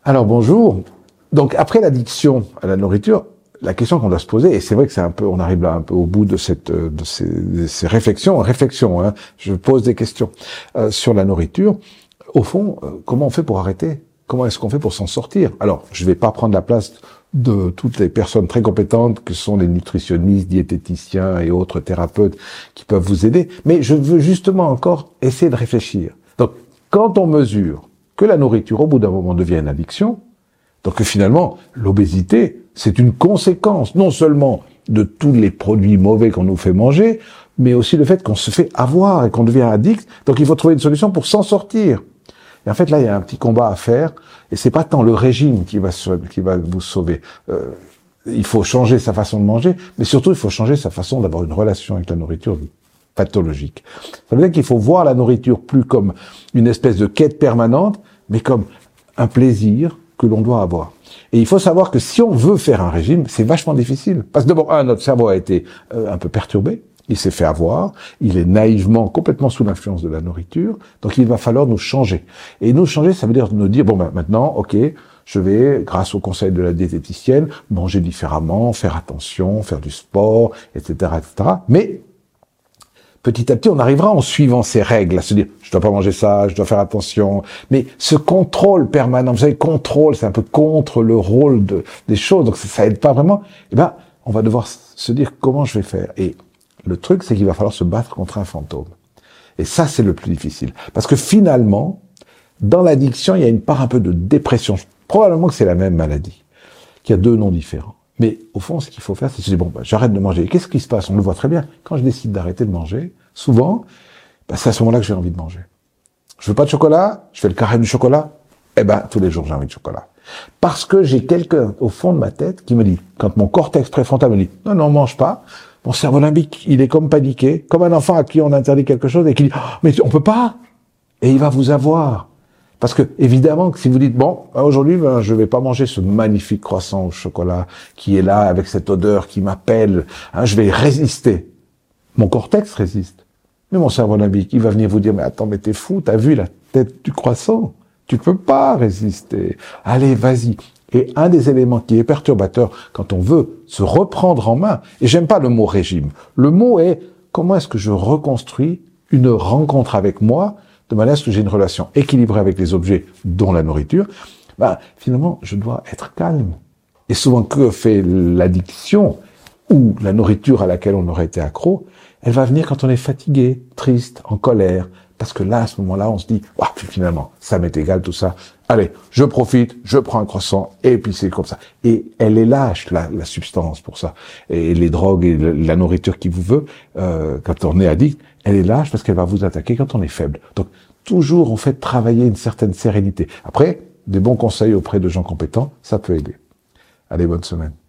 Alors bonjour. Donc après l'addiction à la nourriture, la question qu'on doit se poser, et c'est vrai que c'est un peu, on arrive là un peu au bout de ces réflexions, hein, je pose des questions sur la nourriture. Au fond, comment on fait pour arrêter? Comment est-ce qu'on fait pour s'en sortir? Alors, je vais pas prendre la place de toutes les personnes très compétentes que sont les nutritionnistes, diététiciens et autres thérapeutes qui peuvent vous aider, mais je veux justement encore essayer de réfléchir. Donc, quand on mesure que la nourriture, au bout d'un moment, devient une addiction, donc que finalement, l'obésité, c'est une conséquence, non seulement de tous les produits mauvais qu'on nous fait manger, mais aussi le fait qu'on se fait avoir et qu'on devient addict. Donc il faut trouver une solution pour s'en sortir. Et en fait, là, il y a un petit combat à faire, et c'est pas tant le régime qui va vous sauver. Il faut changer sa façon de manger, mais surtout, il faut changer sa façon d'avoir une relation avec la nourriture pathologique. Ça veut dire qu'il faut voir la nourriture plus comme une espèce de quête permanente, mais comme un plaisir que l'on doit avoir. Et il faut savoir que si on veut faire un régime, c'est vachement difficile. Parce que d'abord, notre cerveau a été un peu perturbé, il s'est fait avoir, il est naïvement complètement sous l'influence de la nourriture, donc il va falloir nous changer. Et nous changer, ça veut dire nous dire, bon ben maintenant, ok, je vais, grâce au conseil de la diététicienne, manger différemment, faire attention, faire du sport, etc., etc. Mais petit à petit, on arrivera en suivant ces règles à se dire, je dois pas manger ça, je dois faire attention. Mais ce contrôle permanent, vous savez, contrôle, c'est un peu contre le rôle des choses, donc ça aide pas vraiment. Eh ben, on va devoir se dire comment je vais faire. Et le truc, c'est qu'il va falloir se battre contre un fantôme. Et ça, c'est le plus difficile. Parce que finalement, dans l'addiction, il y a une part un peu de dépression. Probablement que c'est la même maladie, qui a deux noms différents. Mais au fond, ce qu'il faut faire, c'est se dire, bon, ben, j'arrête de manger. Qu'est-ce qui se passe? On le voit très bien. Quand je décide d'arrêter de manger, souvent, ben, c'est à ce moment-là que j'ai envie de manger. Je veux pas de chocolat, je fais le carré du chocolat, eh ben, tous les jours, j'ai envie de chocolat. Parce que j'ai quelqu'un au fond de ma tête qui me dit, quand mon cortex préfrontal me dit, non, non, mange pas, mon cerveau limbique, il est comme paniqué, comme un enfant à qui on interdit quelque chose et qui dit, oh, mais on peut pas! Et il va vous avoir. Parce que, évidemment, que si vous dites, bon, aujourd'hui, ben, je vais pas manger ce magnifique croissant au chocolat qui est là avec cette odeur qui m'appelle, hein, je vais résister. Mon cortex résiste. Mais mon cerveau limbique, il va venir vous dire, mais attends, mais t'es fou, t'as vu la tête du croissant? Tu peux pas résister. Allez, vas-y. Et un des éléments qui est perturbateur quand on veut se reprendre en main, et j'aime pas le mot régime, le mot est, comment est-ce que je reconstruis une rencontre avec moi de manière à ce que j'ai une relation équilibrée avec les objets, dont la nourriture, ben, finalement, je dois être calme. Et souvent, que fait l'addiction ou la nourriture à laquelle on aurait été accro? Elle va venir quand on est fatigué, triste, en colère, parce que là, à ce moment-là, on se dit, oh, finalement, ça m'est égal tout ça. Allez, je profite, je prends un croissant, et puis c'est comme ça. Et elle est lâche, la substance, pour ça. Et les drogues et la nourriture qui vous veut, quand on est addict, elle est lâche parce qu'elle va vous attaquer quand on est faible. Donc, toujours, on fait travailler une certaine sérénité. Après, des bons conseils auprès de gens compétents, ça peut aider. Allez, bonne semaine.